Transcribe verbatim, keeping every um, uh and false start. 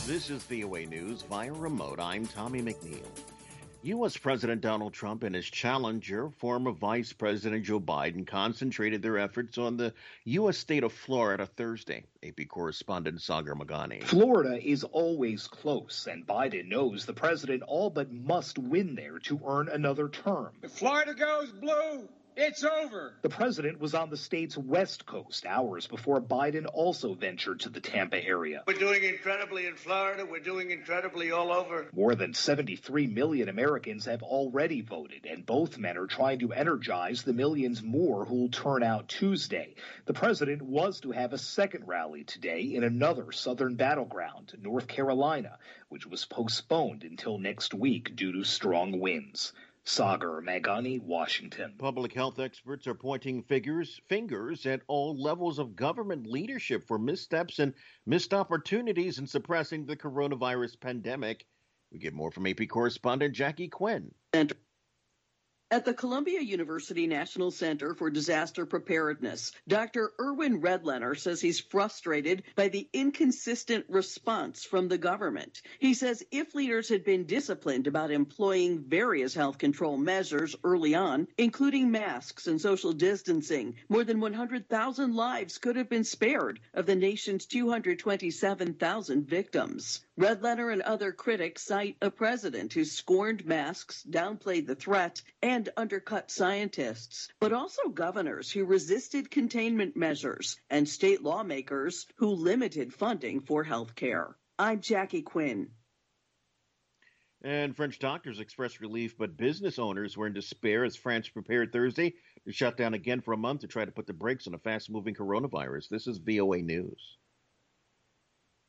This is V O A News via remote. I'm Tommy McNeil. U S. President Donald Trump and his challenger, former Vice President Joe Biden, concentrated their efforts on the U S state of Florida Thursday. A P correspondent Sagar Magani. Florida is always close, and Biden knows the president all but must win there to earn another term. If Florida goes blue, it's over. The president was on the state's west coast hours before Biden also ventured to the Tampa area. We're doing incredibly in Florida. We're doing incredibly all over. More than seventy-three million Americans have already voted, and both men are trying to energize the millions more who'll turn out Tuesday. The president was to have a second rally today in another southern battleground, North Carolina, which was postponed until next week due to strong winds. Sagar Magani, Washington. Public health experts are pointing figures, fingers at all levels of government leadership for missteps and missed opportunities in suppressing the coronavirus pandemic. We get more from A P correspondent Jackie Quinn. And at the Columbia University National Center for Disaster Preparedness, Doctor Erwin Redlener says he's frustrated by the inconsistent response from the government. He says if leaders had been disciplined about employing various health control measures early on, including masks and social distancing, more than one hundred thousand lives could have been spared of the nation's two hundred twenty-seven thousand victims. Redlener and other critics cite a president who scorned masks, downplayed the threat, and undercut scientists, but also governors who resisted containment measures and state lawmakers who limited funding for health care. I'm Jackie Quinn. And French doctors expressed relief, but business owners were in despair as France prepared Thursday to shut down again for a month to try to put the brakes on a fast-moving coronavirus. This is V O A News.